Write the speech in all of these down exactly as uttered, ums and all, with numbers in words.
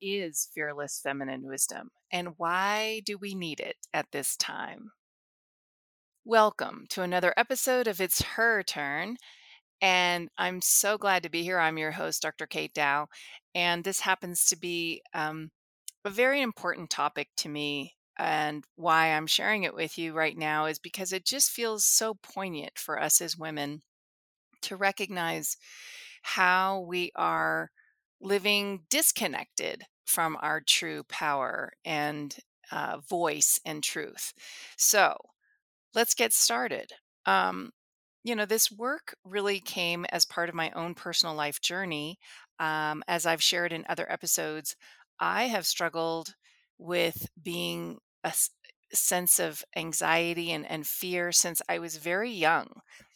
is fearless feminine wisdom, and why do we need it at this time? Welcome to another episode of It's Her Turn, and I'm so glad to be here. I'm your host, Doctor Kate Dow, and this happens to be um, a very important topic to me. And why I'm sharing it with you right now is because it just feels so poignant for us as women to recognize how we are living disconnected from our true power and uh, voice and truth. So let's get started. Um, you know, this work really came as part of my own personal life journey. Um, as I've shared in other episodes, I have struggled with being a s- sense of anxiety and, and fear since I was very young.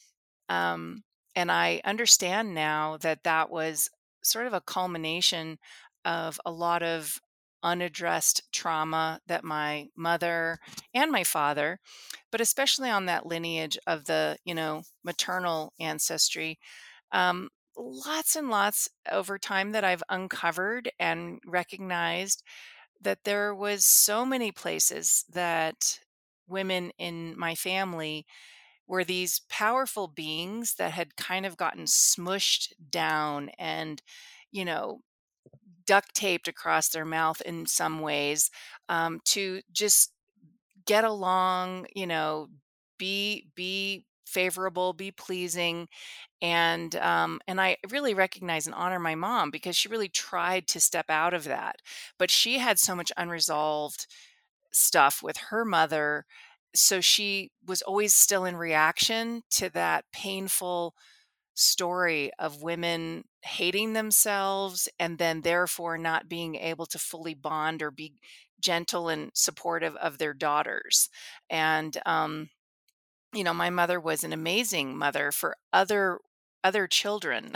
Um, and I understand now that that was sort of a culmination of a lot of unaddressed trauma that my mother and my father, but especially on that lineage of the, you know, maternal ancestry, um, lots and lots over time that I've uncovered and recognized that there was so many places that women in my family were these powerful beings that had kind of gotten smushed down and, you know, duct taped across their mouth in some ways, um, to just get along, you know, be be favorable, be pleasing, and um, and I really recognize and honor my mom because she really tried to step out of that, but she had so much unresolved stuff with her mother. So she was always still in reaction to that painful story of women hating themselves and then therefore not being able to fully bond or be gentle and supportive of their daughters. And um, you know, my mother was an amazing mother for other other children.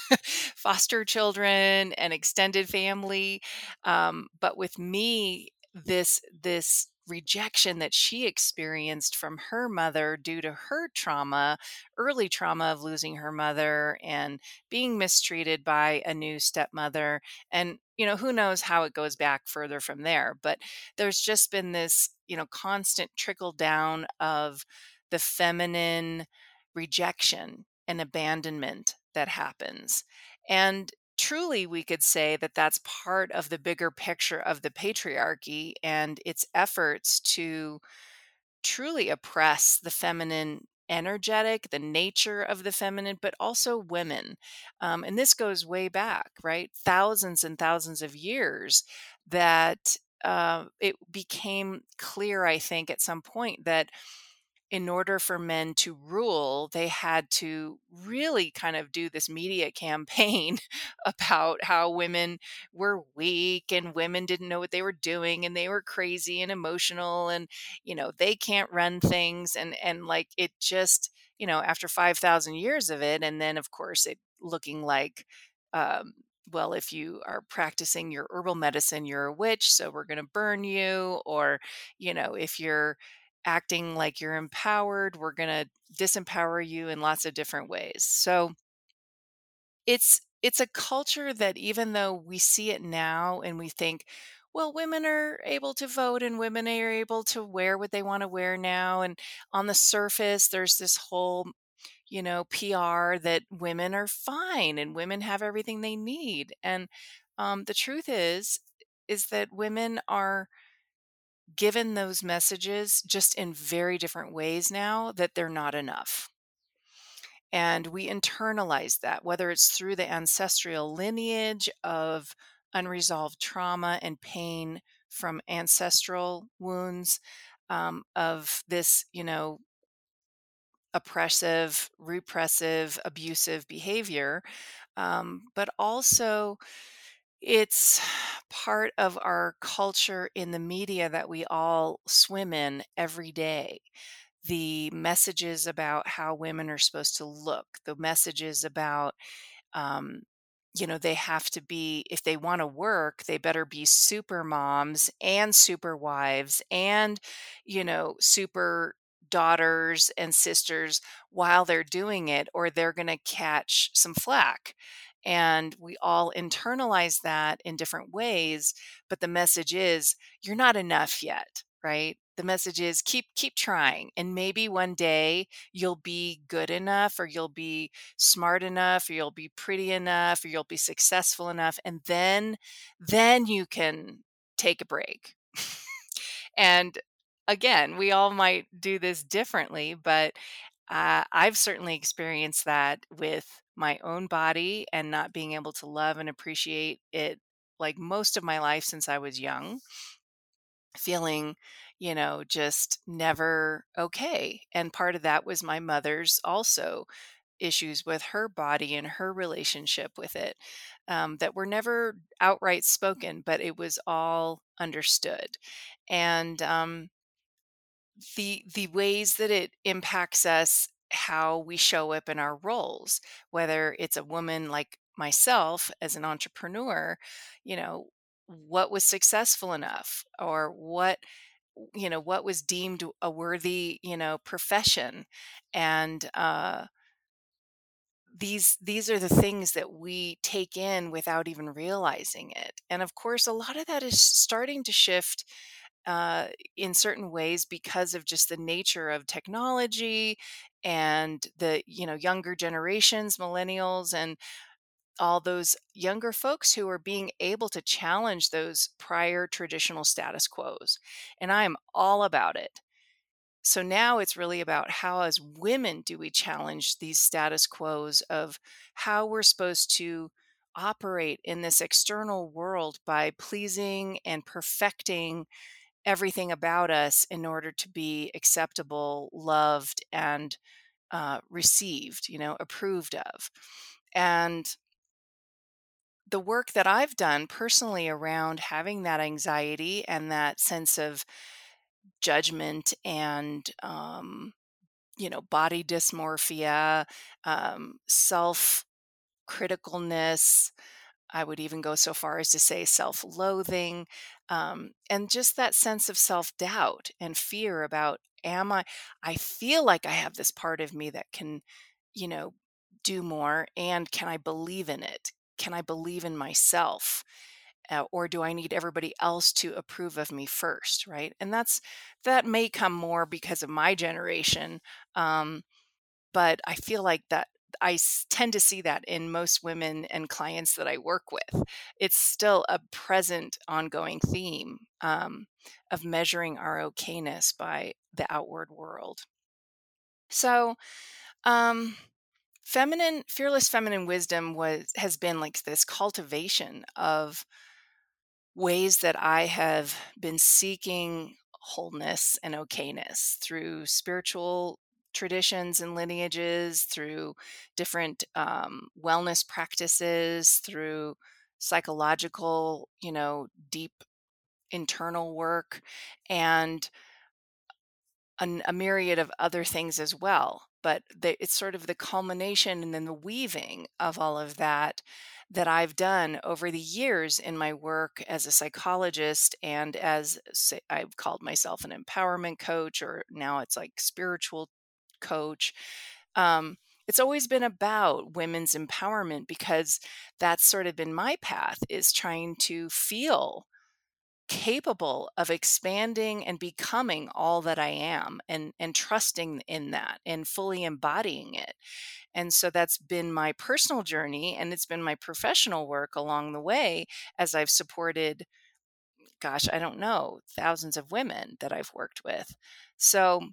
Foster children and extended family, um, but with me, this this rejection that she experienced from her mother due to her trauma, early trauma of losing her mother and being mistreated by a new stepmother, and you know, who knows how it goes back further from there, but there's just been this, you know, constant trickle down of the feminine rejection and abandonment that happens. And truly, we could say that that's part of the bigger picture of the patriarchy and its efforts to truly oppress the feminine energetic, the nature of the feminine, but also women. Um, and this goes way back, right? Thousands and thousands of years that uh, it became clear, I think, at some point that in order for men to rule, they had to really kind of do this media campaign about how women were weak and women didn't know what they were doing and they were crazy and emotional and you know they can't run things and and like it just you know after five thousand years of it and then of course it looking like um well, if you are practicing your herbal medicine, you're a witch, so we're going to burn you. Or, you know, if you're acting like you're empowered, we're going to disempower you in lots of different ways. So it's it's a culture that even though we see it now and we think, well, women are able to vote and women are able to wear what they want to wear now. And on the surface, there's this whole, you know, P R that women are fine and women have everything they need. And um, the truth is, is that women are given those messages just in very different ways now that they're not enough. And we internalize that, whether it's through the ancestral lineage of unresolved trauma and pain from ancestral wounds, um, of this, you know, oppressive, repressive, abusive behavior. Um, but also, it's part of our culture in the media that we all swim in every day. The messages about how women are supposed to look, the messages about, um, you know, they have to be, if they want to work, they better be super moms and super wives and, you know, super daughters and sisters while they're doing it, or they're going to catch some flack. And we all internalize that in different ways, but the message is you're not enough yet, right? The message is keep keep trying, and maybe one day you'll be good enough, or you'll be smart enough, or you'll be pretty enough, or you'll be successful enough, and then then you can take a break. And again, we all might do this differently, but uh, I've certainly experienced that with my own body and not being able to love and appreciate it like most of my life since I was young, feeling, you know, just never okay. And part of that was my mother's also issues with her body and her relationship with it, um, that were never outright spoken, but it was all understood. And um, the the ways that it impacts us, how we show up in our roles, whether it's a woman like myself as an entrepreneur, you know, what was successful enough, or what, you know, what was deemed a worthy, you know, profession. And uh these these are the things that we take in without even realizing it. And of course, a lot of that is starting to shift uh, in certain ways because of just the nature of technology and the, you know, younger generations, millennials, and all those younger folks who are being able to challenge those prior traditional status quos. And I am all about it. So now it's really about how, as women, do we challenge these status quos of how we're supposed to operate in this external world by pleasing and perfecting everything about us in order to be acceptable, loved, and uh, received, you know, approved of. And the work that I've done personally around having that anxiety and that sense of judgment and, um, you know, body dysmorphia, um, self criticalness. I would even go so far as to say self loathing, um, and just that sense of self doubt and fear about, am I, I feel like I have this part of me that can, you know, do more. And can I believe in it? Can I believe in myself? Uh, or do I need everybody else to approve of me first? Right. And that's, that may come more because of my generation. Um, but I feel like that I s- tend to see that in most women and clients that I work with. It's still a present, ongoing theme, um, of measuring our okayness by the outward world. So, um, feminine, fearless feminine wisdom was has been like this cultivation of ways that I have been seeking wholeness and okayness through spiritual traditions and lineages, through different um, wellness practices, through psychological, you know, deep internal work, and an, a myriad of other things as well. But the, it's sort of the culmination and then the weaving of all of that that I've done over the years in my work as a psychologist, and as say, I've called myself an empowerment coach, or now it's like spiritual coach. Um, it's always been about women's empowerment, because that's sort of been my path, is trying to feel capable of expanding and becoming all that I am, and and trusting in that and fully embodying it. And so that's been my personal journey, and it's been my professional work along the way, as I've supported, gosh, I don't know, thousands of women that I've worked with. So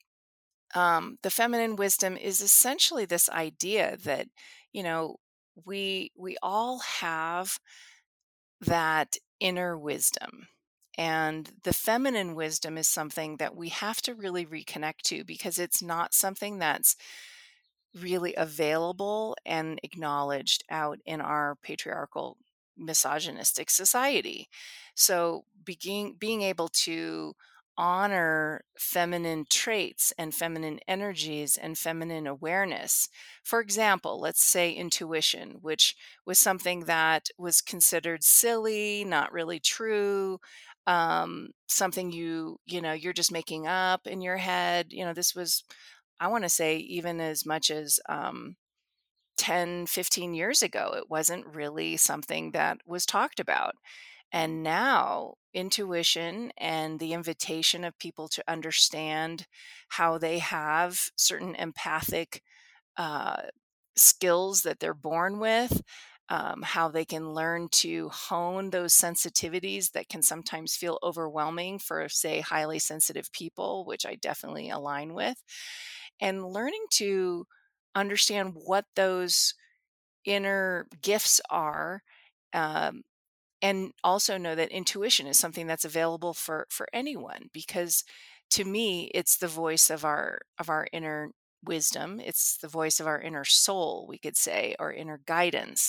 um, the feminine wisdom is essentially this idea that, you know, we we all have that inner wisdom. And the feminine wisdom is something that we have to really reconnect to, because it's not something that's really available and acknowledged out in our patriarchal, misogynistic society. So being being able to honor feminine traits and feminine energies and feminine awareness. For example, let's say intuition, which was something that was considered silly, not really true, um, something you, you know, you're just making up in your head. You know, this was, I want to say, even as much as um, ten, fifteen years ago. It wasn't really something that was talked about. And now, intuition and the invitation of people to understand how they have certain empathic uh, skills that they're born with, um, how they can learn to hone those sensitivities that can sometimes feel overwhelming for, say, highly sensitive people, which I definitely align with, and learning to understand what those inner gifts are. Um, and also know that intuition is something that's available for for anyone, because to me it's the voice of our of our inner wisdom. It's the voice of our inner soul, we could say, or inner guidance.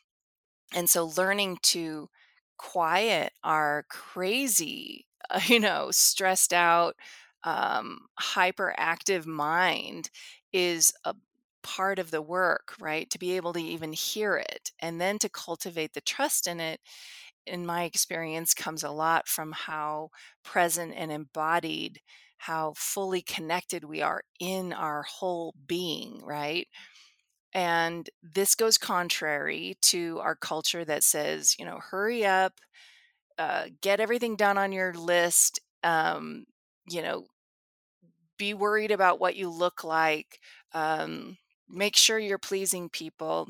And so learning to quiet our crazy, uh, you know stressed out, um hyperactive mind is a part of the work, right? To be able to even hear it and then to cultivate the trust in it, in my experience, comes a lot from how present and embodied, how fully connected we are in our whole being, right? And this goes contrary to our culture that says, you know, hurry up, uh, get everything done on your list, um, you know, be worried about what you look like, um, make sure you're pleasing people,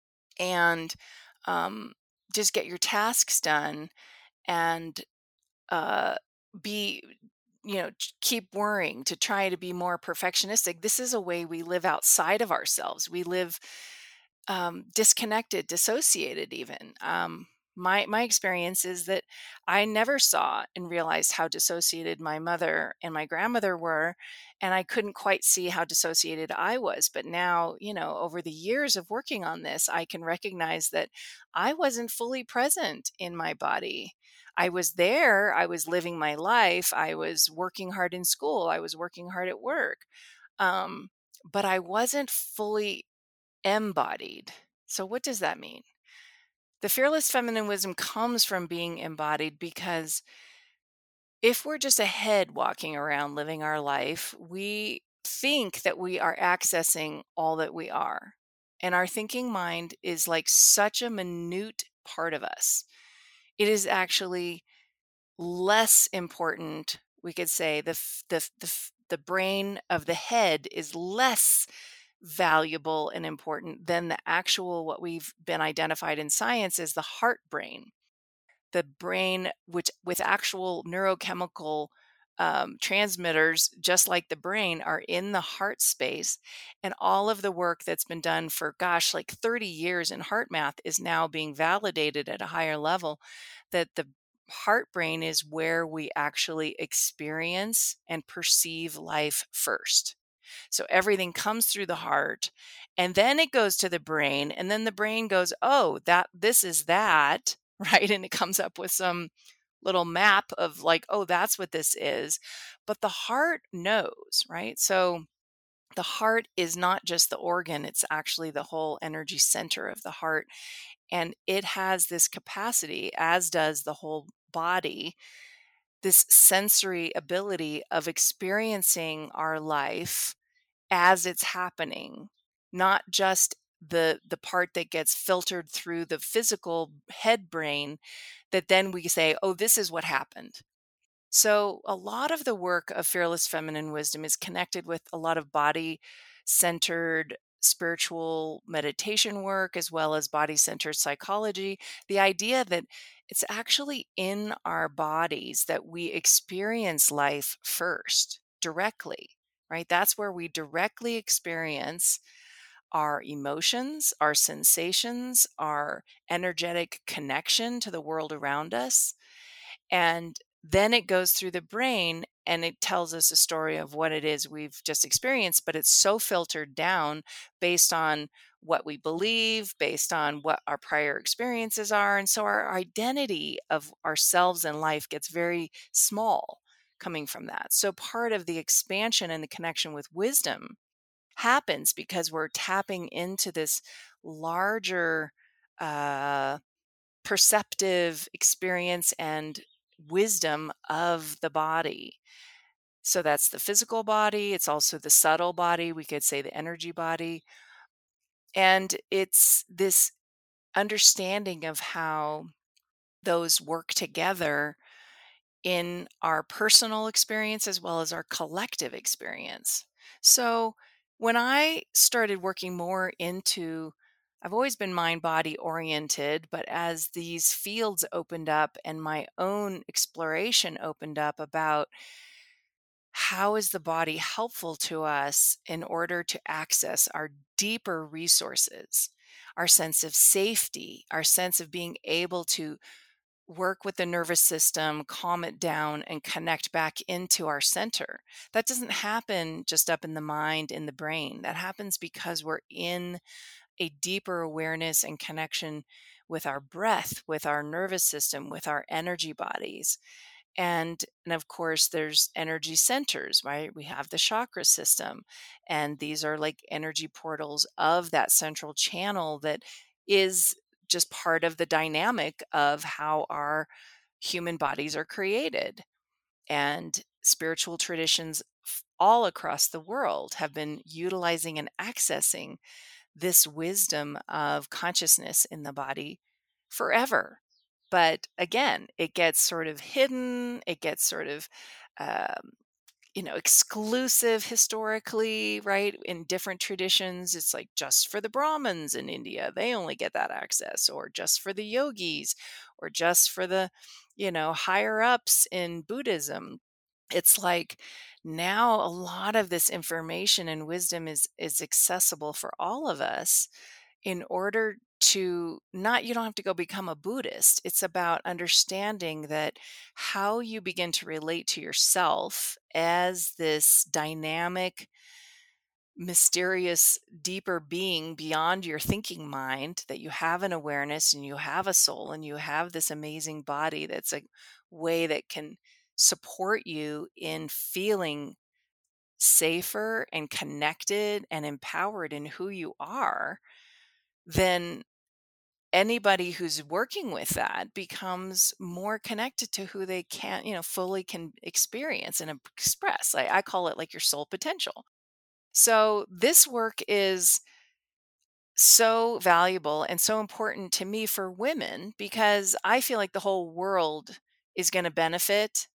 and um, just get your tasks done, and uh, be you know ch- keep worrying to try to be more perfectionistic. This is a way we live outside of ourselves. We live um, disconnected, dissociated, even. Um, my my experience is that I never saw and realized how dissociated my mother and my grandmother were, and I couldn't quite see how dissociated I was. But now, you know, over the years of working on this, I can recognize that I wasn't fully present in my body. I was there, I was living my life, I was working hard in school, I was working hard at work. Um, but I wasn't fully embodied. So, what does that mean? The fearless feminine wisdom comes from being embodied, because if we're just a head walking around living our life, we think that we are accessing all that we are. And our thinking mind is like such a minute part of us. It is actually less important. We could say the f- the f- the f- the brain of the head is less valuable and important than the actual, what we've been identified in science as the heart brain. The brain, which with actual neurochemical um, transmitters, just like the brain, are in the heart space. And all of the work that's been done for, gosh, like thirty years in heart math is now being validated at a higher level, that the heart brain is where we actually experience and perceive life first. So everything comes through the heart, and then it goes to the brain, and then the brain goes, "Oh, that this is that," right? And it comes up with some little map of like, "Oh, that's what this is." But the heart knows, right? So the heart is not just the organ, it's actually the whole energy center of the heart, and it has this capacity, as does the whole body, this sensory ability of experiencing our life as it's happening, not just the the part that gets filtered through the physical head brain, that then we say, "Oh, this is what happened." So, a lot of the work of fearless feminine wisdom is connected with a lot of body centered spiritual meditation work, as well as body centered psychology. The idea that it's actually in our bodies that we experience life first, directly, right? That's where we directly experience our emotions, our sensations, our energetic connection to the world around us. And then it goes through the brain and it tells us a story of what it is we've just experienced, but it's so filtered down based on what we believe, based on what our prior experiences are. And so our identity of ourselves and life gets very small coming from that. So part of the expansion and the connection with wisdom happens because we're tapping into this larger uh perceptive experience and wisdom of the body. So that's the physical body. It's also the subtle body. We could say the energy body. And it's this understanding of how those work together in our personal experience as well as our collective experience. So, when I started working more into I've always been mind body oriented, but as these fields opened up and my own exploration opened up about how is the body helpful to us in order to access our deeper resources, our sense of safety, our sense of being able to work with the nervous system, calm it down, and connect back into our center. That doesn't happen just up in the mind, in the brain. That happens because we're in a deeper awareness and connection with our breath, with our nervous system, with our energy bodies. And, and of course, there's energy centers, right? We have the chakra system, and these are like energy portals of that central channel that is just part of the dynamic of how our human bodies are created. And spiritual traditions f- all across the world have been utilizing and accessing this wisdom of consciousness in the body forever. But again, it gets sort of hidden, it gets sort of um, you know, exclusive historically, right? In different traditions, it's like just for the Brahmins in India, they only get that access, or just for the yogis, or just for the, you know, higher ups in Buddhism. It's like now a lot of this information and wisdom is is accessible for all of us in order to not you don't have to go become a Buddhist. It's about understanding that how you begin to relate to yourself as this dynamic, mysterious, deeper being beyond your thinking mind, that you have an awareness and you have a soul and you have this amazing body that's a way that can support you in feeling safer and connected and empowered in who you are, then anybody who's working with that becomes more connected to who they can, you know, fully can experience and express. I, I call it like your soul potential. So this work is so valuable and so important to me for women because I feel like the whole world is going to benefit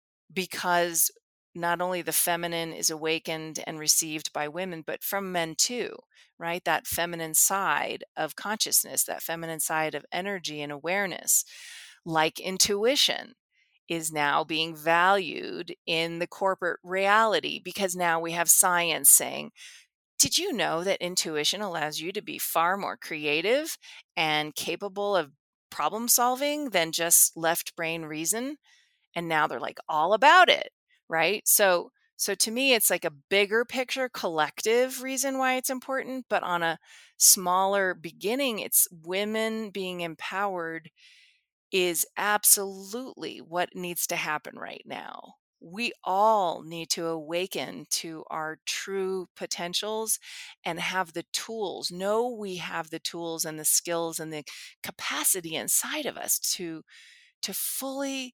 because not only the feminine is awakened and received by women, but from men too, right? That feminine side of consciousness, that feminine side of energy and awareness, like intuition, is now being valued in the corporate reality because now we have science saying, did you know that intuition allows you to be far more creative and capable of problem solving than just left brain reason? And now they're like all about it, right? So so to me it's like a bigger picture collective reason why it's important, but on a smaller beginning, it's women being empowered is absolutely what needs to happen right now. We all need to awaken to our true potentials and have the tools. Know we have the tools and the skills and the capacity inside of us to to fully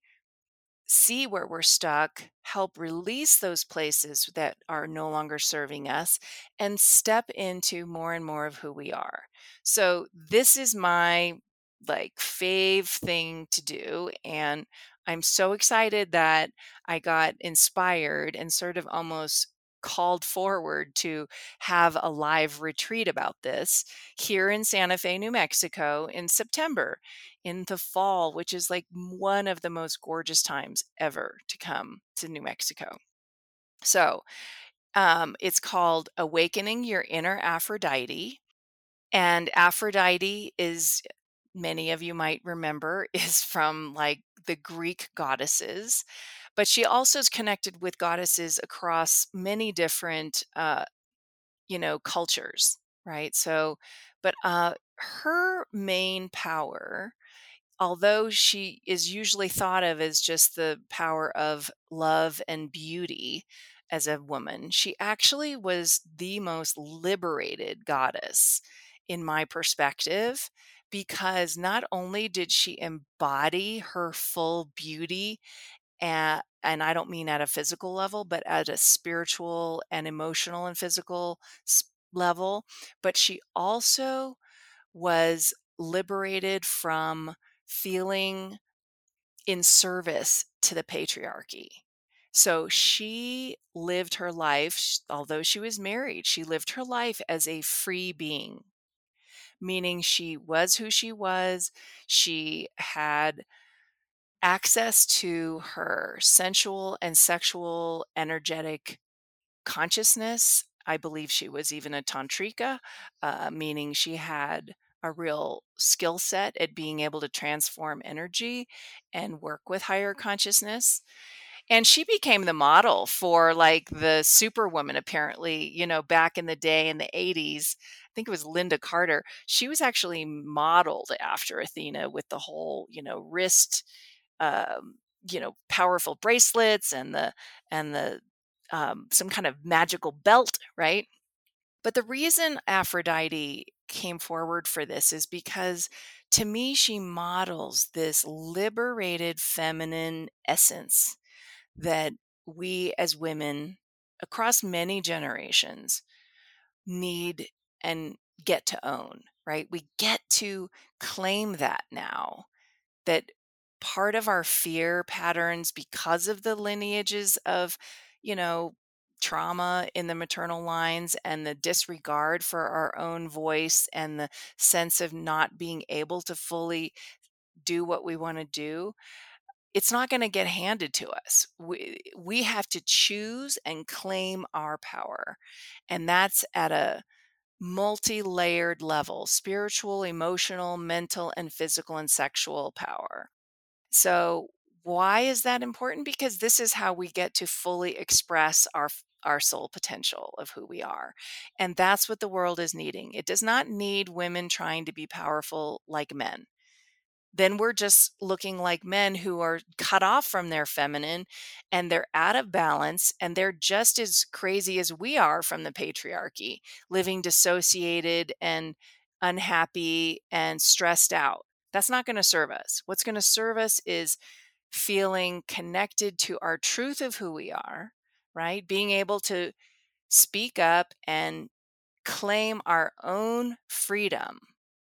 see where we're stuck, help release those places that are no longer serving us, and step into more and more of who we are. So, this is my like fave thing to do. And I'm so excited that I got inspired and sort of almost called forward to have a live retreat about this here in Santa Fe, New Mexico in September in the fall, which is like one of the most gorgeous times ever to come to New Mexico. So um, it's called Awakening Your Inner Aphrodite. And Aphrodite is, many of you might remember, is from like the Greek goddesses, but she also is connected with goddesses across many different, uh, you know, cultures, right? So, but uh, her main power, although she is usually thought of as just the power of love and beauty as a woman, she actually was the most liberated goddess in my perspective because not only did she embody her full beauty and and I don't mean at a physical level, but at a spiritual and emotional and physical level, but she also was liberated from feeling in service to the patriarchy. So she lived her life, sh- although she was married, she lived her life as a free being, meaning she was who she was. She had access to her sensual and sexual energetic consciousness. I believe she was even a tantrika, uh, meaning she had a real skill set at being able to transform energy and work with higher consciousness. And she became the model for like the superwoman, apparently, you know, back in the day in the eighties. I think it was Linda Carter. She was actually modeled after Athena with the whole, you know, wrist, um, you know, powerful bracelets and the, and the, um, some kind of magical belt, right? But the reason Aphrodite came forward for this is because to me, she models this liberated feminine essence that we as women across many generations need and get to own, right? We get to claim that now, that part of our fear patterns because of the lineages of, you know, trauma in the maternal lines and the disregard for our own voice and the sense of not being able to fully do what we want to do, it's not going to get handed to us. We, we have to choose and claim our power. And that's at a multi layered level: spiritual, emotional, mental, and physical and sexual power. So, why is that important? Because this is how we get to fully express our our soul potential of who we are. And that's what the world is needing. It does not need women trying to be powerful like men. Then we're just looking like men who are cut off from their feminine and they're out of balance and they're just as crazy as we are from the patriarchy, living dissociated and unhappy and stressed out. That's not going to serve us. What's going to serve us is feeling connected to our truth of who we are, right? Being able to speak up and claim our own freedom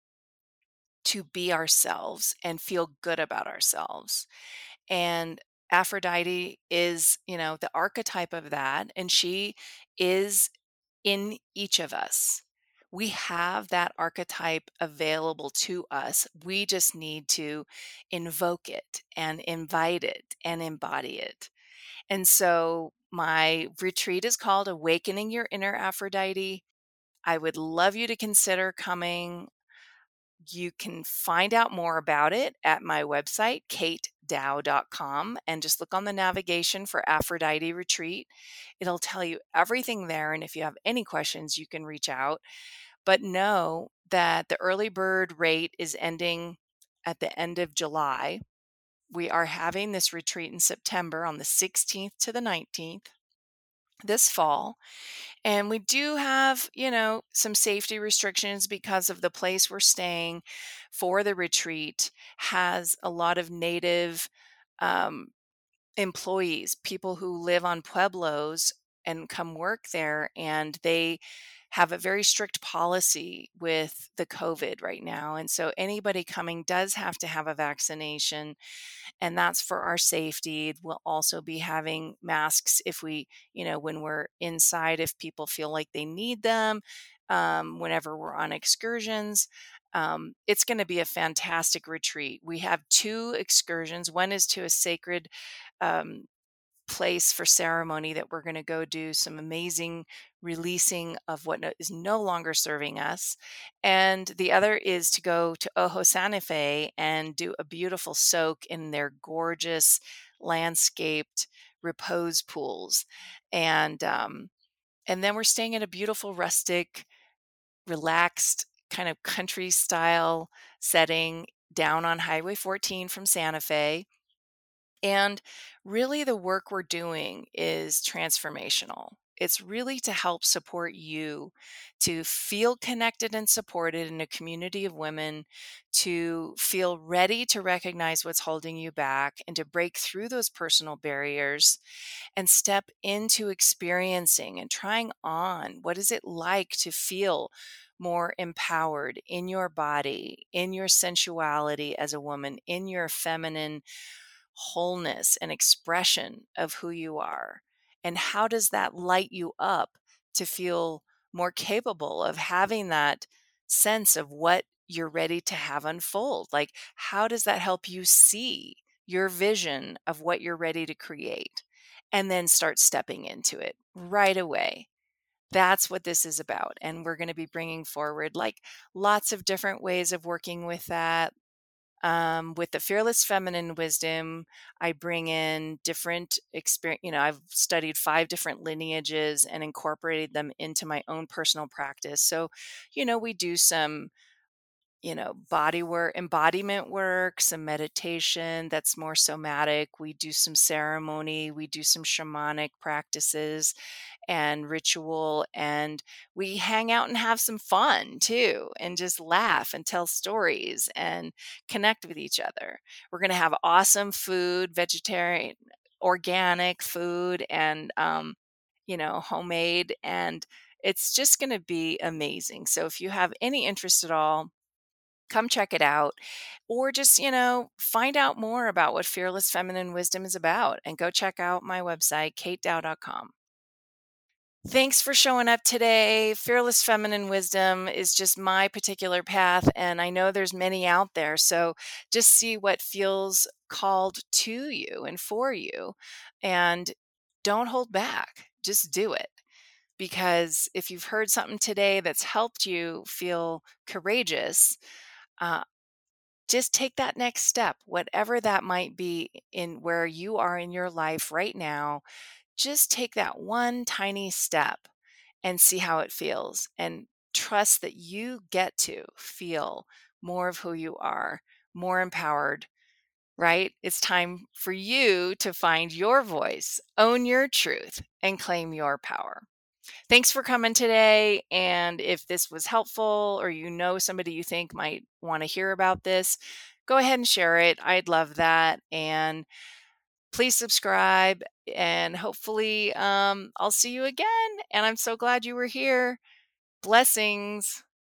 to be ourselves and feel good about ourselves. And Aphrodite is, you know, the archetype of that. And she is in each of us. We have that archetype available to us. We just need to invoke it and invite it and embody it. And so my retreat is called Awakening Your Inner Aphrodite. I would love you to consider coming. You can find out more about it at my website, kate dow dot com, and just look on the navigation for Aphrodite Retreat. It'll tell you everything there. And if you have any questions, you can reach out. But know that the early bird rate is ending at the end of July. We are having this retreat in September on the sixteenth to the nineteenth this fall. And we do have, you know, some safety restrictions because of the place we're staying for the retreat has a lot of native um, employees, people who live on pueblos and come work there. And they have a very strict policy with the COVID right now. And so anybody coming does have to have a vaccination, and that's for our safety. We'll also be having masks if we, you know, when we're inside, if people feel like they need them, um, whenever we're on excursions. Um, it's going to be a fantastic retreat. We have two excursions. One is to a sacred um, place for ceremony that we're going to go do some amazing releasing of what no- is no longer serving us. And the other is to go to Ojo Santa Fe and do a beautiful soak in their gorgeous landscaped repose pools. And, um, and then we're staying at a beautiful rustic, relaxed kind of country style setting down on Highway fourteen from Santa Fe. And really, the work we're doing is transformational. It's really to help support you to feel connected and supported in a community of women, to feel ready to recognize what's holding you back and to break through those personal barriers and step into experiencing and trying on what is it like to feel more empowered in your body, in your sensuality as a woman, in your feminine wholeness and expression of who you are. And how does that light you up to feel more capable of having that sense of what you're ready to have unfold? Like, how does that help you see your vision of what you're ready to create? And then start stepping into it right away. That's what this is about. And we're going to be bringing forward like lots of different ways of working with that. Um, with the Fearless Feminine Wisdom, I bring in different experience. You know, I've studied five different lineages and incorporated them into my own personal practice. So, you know, we do some, you know, body work, embodiment work, some meditation that's more somatic. We do some ceremony, we do some shamanic practices and ritual, and we hang out and have some fun too, and just laugh and tell stories and connect with each other. We're going to have awesome food, vegetarian, organic food, and, um, you know, homemade. And it's just going to be amazing. So if you have any interest at all, come check it out, or just, you know, find out more about what Fearless Feminine Wisdom is about and go check out my website, kate dow dot com. Thanks for showing up today. Fearless Feminine Wisdom is just my particular path, and I know there's many out there. So just see what feels called to you and for you, and don't hold back. Just do it. Because if you've heard something today that's helped you feel courageous, uh, just take that next step, whatever that might be in where you are in your life right now. Just take that one tiny step and see how it feels, and trust that you get to feel more of who you are, more empowered, right? It's time for you to find your voice, own your truth, and claim your power. Thanks for coming today. And if this was helpful or you know somebody you think might want to hear about this, go ahead and share it. I'd love that. And please subscribe. And hopefully, um, I'll see you again. And I'm so glad you were here. Blessings.